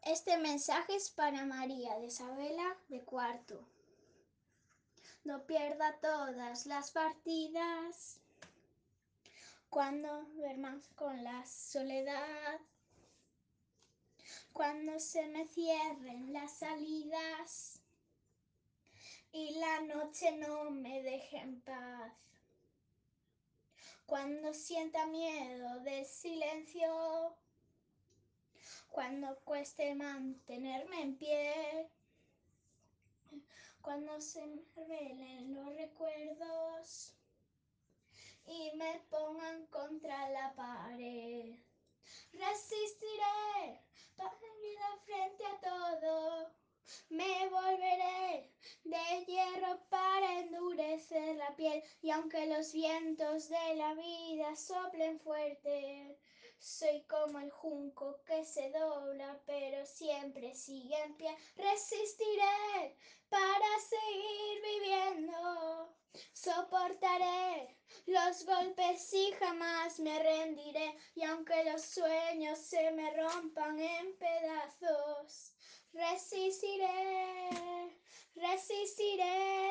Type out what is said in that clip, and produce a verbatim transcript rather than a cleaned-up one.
Este mensaje es para María de Isabela de Cuarto. No pierda todas las partidas cuando duermas con la soledad, cuando se me cierren las salidas y la noche no me deje en paz, cuando sienta miedo del silencio, cuando cueste mantenerme en pie, cuando se me revelen los recuerdos y me pongan contra la pared. Resistiré para ir frente a todo. Me volveré de hierro para endurecer la piel. Y aunque los vientos de la vida soplen fuerte, soy como el junco que se dobla pero siempre sigue en pie. Resistiré para seguir viviendo. Soportaré los golpes y jamás me rendiré. Y aunque los sueños se me rompan en pedazos, resistiré, resistiré.